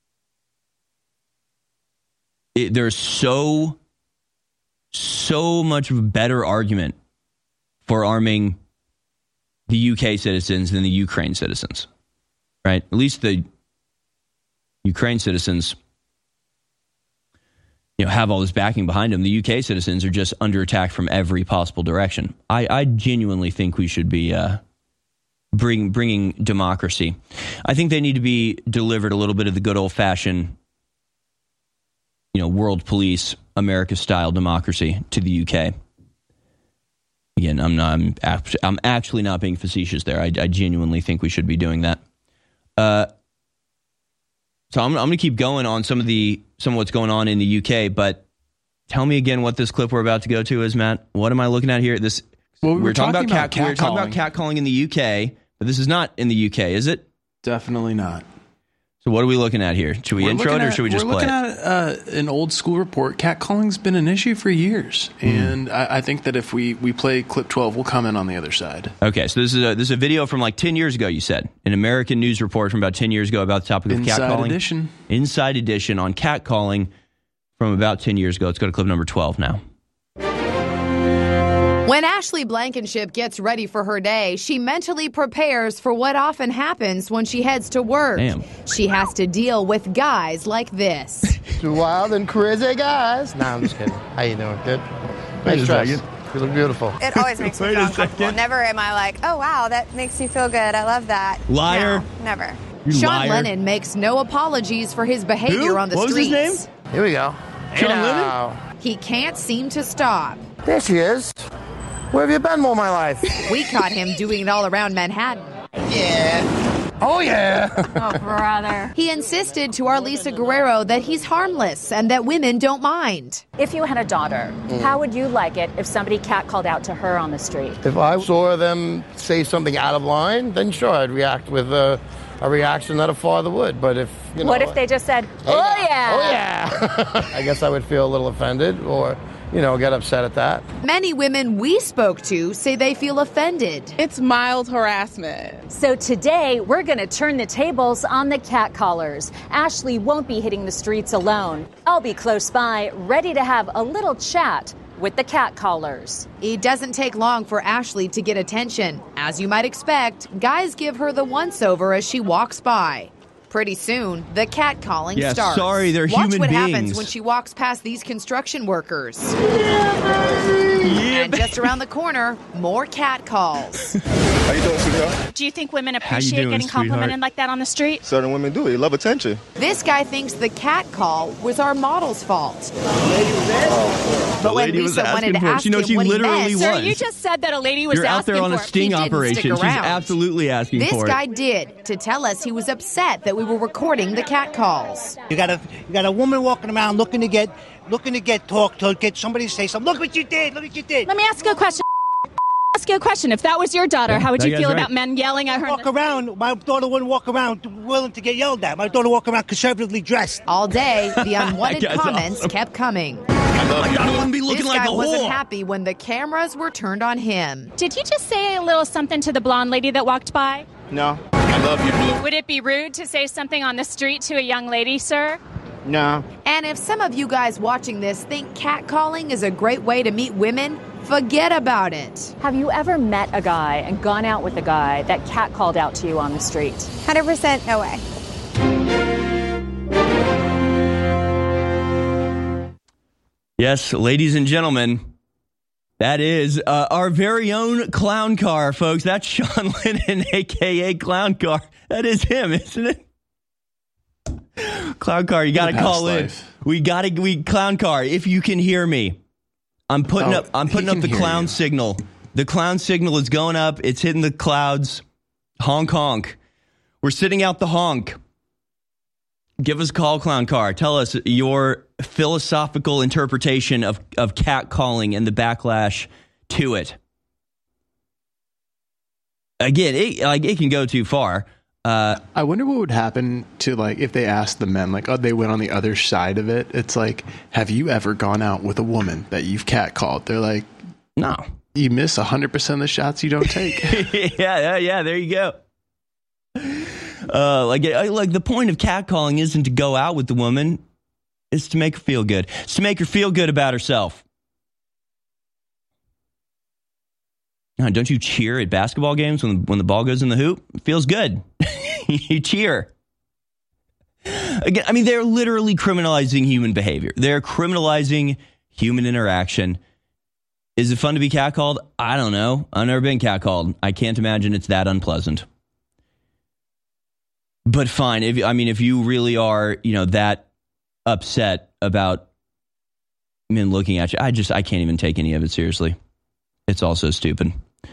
It, there's so, so much of a better argument for arming the U K citizens than the Ukraine citizens, right? At least the Ukraine citizens, you know, have all this backing behind them. The U K citizens are just under attack from every possible direction. I, I genuinely think we should be uh, bring, bringing democracy. I think they need to be delivered a little bit of the good old-fashioned, you know, world police, America-style democracy to the U K. Again, I'm not. I'm, I'm actually not being facetious there. I, I genuinely think we should be doing that. Uh, so I'm, I'm going to keep going on some of the some of what's going on in the U K. But tell me again what this clip we're about to go to is, Matt. What am I looking at here? This
well, we we're,
we're talking, talking about,
cat.
We're talking about catcalling in the U K, but this is not in the U K, is it?
Definitely not.
So what are we looking at here? Should we
We're
intro it or
at,
should we just
we're
play
looking
it?
at uh, an old school report. Catcalling's been an issue for years,
Mm.
and I, I think that if we, we play clip twelve, we'll comment on the other side.
Okay, so this is a this is a video from like ten years ago. You said an American news report from about ten years ago about the topic of
Inside
catcalling.
Edition.
Inside Edition on catcalling from about ten years ago. Let's go to clip number twelve now.
When Ashley Blankenship gets ready for her day, she mentally prepares for what often happens when she heads to work.
Damn.
She has to deal with guys like this.
Two wild and crazy guys. Nah, I'm just kidding. How you doing? Good? Wait Nice a dress. second. You look beautiful.
It always makes me
Wait
feel
a
uncomfortable.
second.
Never am I like, oh, wow, that makes you feel good. I love that.
Liar.
No, never.
You
Sean
liar.
Lennon makes no apologies for his behavior
Who?
on the
What was his
streets.
name? Here we go. Sean Hey, Lennon? now.
He can't seem to stop.
There she is. Where have you been all my life?
We caught him doing it all around Manhattan.
Yeah. Oh, yeah.
Oh, brother.
He insisted to our Lisa Guerrero that he's harmless and that women don't mind.
If you had a daughter, how would you like it if somebody catcalled out to her on the street?
If I saw them say something out of line, then sure, I'd react with a, a reaction that a father would. But if, you know...
What if they just said,
Hey,
oh,
now.
yeah?
Oh, yeah. I guess I would feel a little offended or, you know, get upset at that.
Many women we spoke to say they feel offended.
It's mild harassment. So today, we're going to turn the tables on the catcallers. Ashley won't be hitting the streets alone. I'll be close by, ready to have a little chat with the catcallers.
It doesn't take long for Ashley to get attention. As you might expect, guys give her the once-over as she walks by. Pretty soon, the catcalling
Yeah,
starts.
sorry, they're
Watch
human
what
beings.
happens when she walks past these construction workers.
Yeah,
and just around the corner, more cat calls.
How you doing, sweetheart?
Do you think women
How you
appreciate
doing,
getting
sweetheart?
complimented like that on the street?
Certain women do. They love attention.
This guy thinks the cat call was our model's fault.
The
when
lady was
Lisa
asking
wanted to
for it.
ask
You know,
him
she
what he
literally
meant-
was.
Sir, you just said that a lady was
You're out
asking
there on a
for it.
sting
He didn't
operation.
stick
She's
around.
absolutely asking
This
for
guy
it.
did to tell us he was upset that we were recording the cat calls.
You got a you got a woman walking around looking to get looking to get talked to, get somebody to say something. Look what you did. Look what you did.
Let me ask you a question. Ask you a question. If that was your daughter,
Yeah,
how would
that
you
guy's
feel
right.
about men yelling at her?
Walk around. My daughter wouldn't walk around willing to get yelled at. My daughter walk around conservatively dressed.
All day, the unwanted
That guy's
comments
awesome.
kept coming.
I love you.
I wouldn't be looking
this
like
guy
a
wasn't
whore.
happy when the cameras were turned on him.
Did you just say a little something to the blonde lady that walked by?
No. I love you, Blue.
Would it be rude to say something on the street to a young lady, sir?
No.
And if some of you guys watching this think catcalling is a great way to meet women, forget about it.
Have you ever met a guy and gone out with a guy that catcalled out to you on the street?
one hundred percent no way.
Yes, ladies and gentlemen, that is uh, our very own Clown Car, folks. That's Sean Lennon, a k a. Clown Car. That is him, isn't it? Clown Car, you got to
In a past
call in.
life.
We got to, we Clown Car, if you can hear me. I'm putting
Oh,
up I'm
he
putting up
can
the
hear
clown
you.
signal. The clown signal is going up. It's hitting the clouds. Honk honk. We're sitting out the honk. Give us a call, Clown Car. Tell us your philosophical interpretation of, of catcalling and the backlash to it. Again, it, like it can go too far. Uh,
I wonder what would happen to, like, if they asked the men, like, oh, they went on the other side of it. It's like, have you ever gone out with a woman that you've catcalled? They're like,
no.
You miss one hundred percent of the shots you don't take.
yeah, yeah, yeah. There you go. Uh, like, I- like the point of catcalling isn't to go out with the woman; it's to make her feel good. It's to make her feel good about herself. Now, don't you cheer at basketball games when when the ball goes in the hoop? It feels good. You cheer. Again, I mean, they're literally criminalizing human behavior. They're criminalizing human interaction. Is it fun to be catcalled? I don't know. I've never been catcalled. I can't imagine it's that unpleasant. But fine. If I mean, if you really are, you know, that upset about men looking at you, I just I can't even take any of it seriously. It's all so stupid.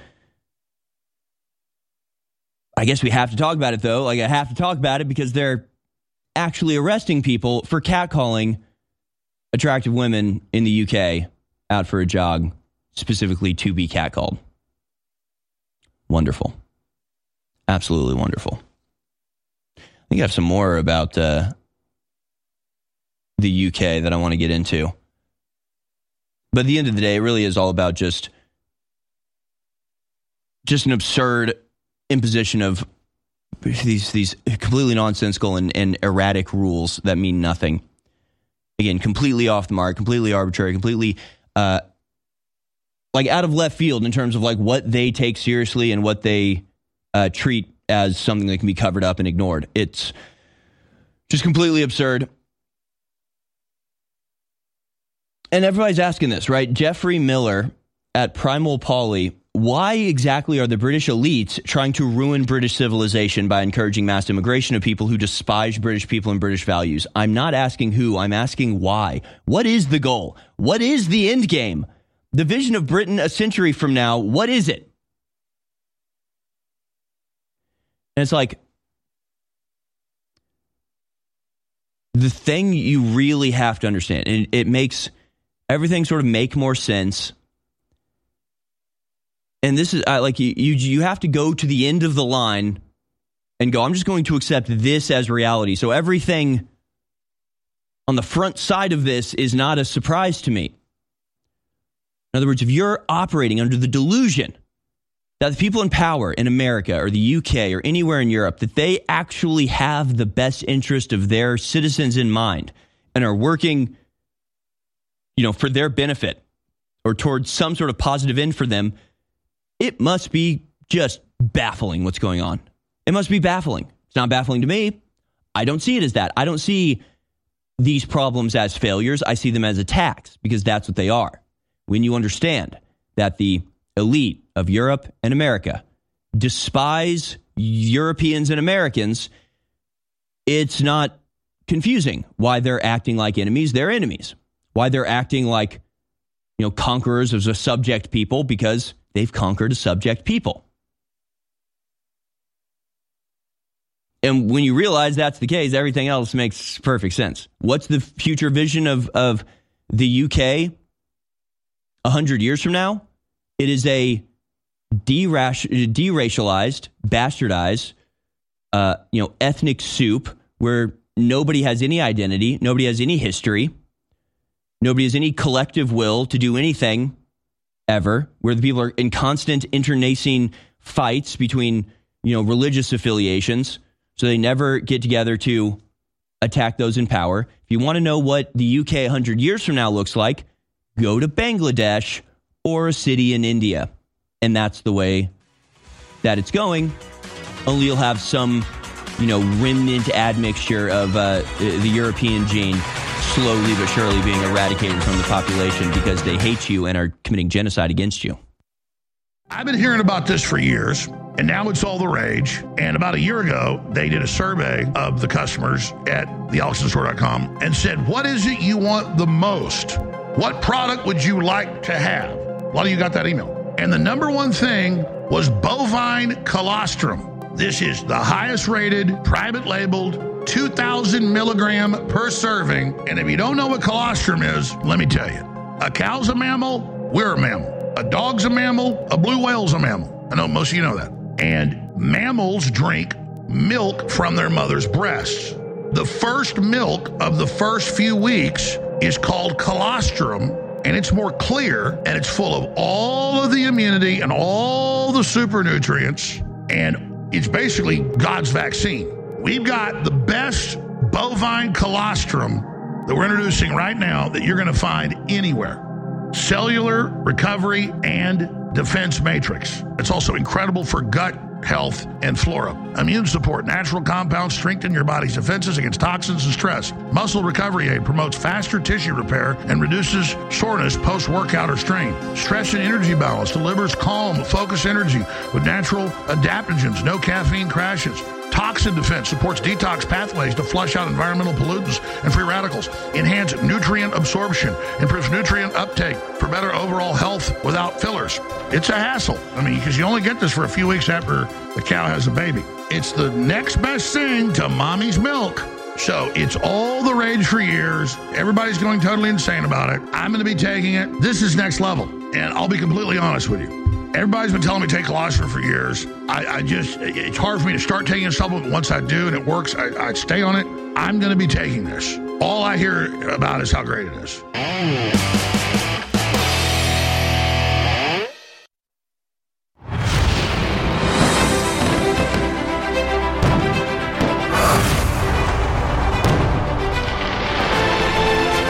I guess we have to talk about it, though. Like, I have to talk about it because they're actually arresting people for catcalling attractive women in the U K out for a jog, specifically to be catcalled. Wonderful. Absolutely wonderful. think I have some more about uh, the U K that I want to get into. But at the end of the day, it really is all about just, just an absurd imposition of these these completely nonsensical and, and erratic rules that mean nothing. Again, completely off the mark, completely arbitrary, completely uh, like out of left field in terms of like what they take seriously and what they uh, treat as something that can be covered up and ignored. It's just completely absurd. And everybody's asking this, right? Jeffrey Miller at Primal Poly, why exactly are the British elites trying to ruin British civilization by encouraging mass immigration of people who despise British people and British values? I'm not asking who, I'm asking why. What is the goal? What is the end game? The vision of Britain a century from now, what is it? And it's like, the thing you really have to understand, and it makes everything sort of make more sense. And this is uh, like you, you you have to go to the end of the line and go, I'm just going to accept this as reality. So everything on the front side of this is not a surprise to me. In other words, if you're operating under the delusion that the people in power in America or the U K or anywhere in Europe, that they actually have the best interest of their citizens in mind and are working, you know, for their benefit or towards some sort of positive end for them, it must be just baffling what's going on. It must be baffling. It's not baffling to me. I don't see it as that. I don't see these problems as failures. I see them as attacks because that's what they are. When you understand that the elite of Europe and America despise Europeans and Americans, it's not confusing why they're acting like enemies. They're enemies. Why they're acting like, you know, conquerors of a subject people, because they've conquered a subject people. And when you realize that's the case, everything else makes perfect sense. What's the future vision of, of the U K a hundred years from now? It is a deraci- deracialized, bastardized, uh, you know, ethnic soup where nobody has any identity, nobody has any history, nobody has any collective will to do anything ever, where the people are in constant internecine fights between, you know, religious affiliations, so they never get together to attack those in power. If you want to know what the U K a hundred years from now looks like, go to Bangladesh or a city in India. And that's the way that it's going. Only you'll have some, you know, remnant admixture of uh, the European gene slowly but surely being eradicated from the population because they hate you and are committing genocide against you.
I've been hearing about this for years, and now it's all the rage. And about a year ago, they did a survey of the customers at the alex in the store dot com and said, what is it you want the most? What product would you like to have? A lot of you got that email. And the number one thing was bovine colostrum. This is the highest rated, private labeled, two thousand milligram per serving. And if you don't know what colostrum is, let me tell you. A cow's a mammal, we're a mammal. A dog's a mammal, a blue whale's a mammal. I know most of you know that. And mammals drink milk from their mother's breasts. The first milk of the first few weeks is called colostrum, and it's more clear, and it's full of all of the immunity and all the super nutrients, and it's basically God's vaccine. We've got the best bovine colostrum that we're introducing right now that you're going to find anywhere. Cellular recovery and defense matrix. It's also incredible for gut health and flora. Immune support, natural compounds strengthen your body's defenses against toxins and stress. Muscle recovery aid promotes faster tissue repair and reduces soreness post-workout or strain. Stress and energy balance delivers calm, focused energy with natural adaptogens, no caffeine crashes. Toxin defense supports detox pathways to flush out environmental pollutants and free radicals. Enhance nutrient absorption, improves nutrient uptake for better overall health without fillers. It's a hassle. I mean, because you only get this for a few weeks after the cow has a baby. It's the next best thing to mommy's milk. So it's all the rage for years. Everybody's going totally insane about it. I'm going to be taking it. This is next level. And I'll be completely honest with you. Everybody's been telling me to take colostrum for years. I, I just, it's hard for me to start taking a supplement. Once I do and it works, I, I stay on it. I'm going to be taking this. All I hear about is how great it is.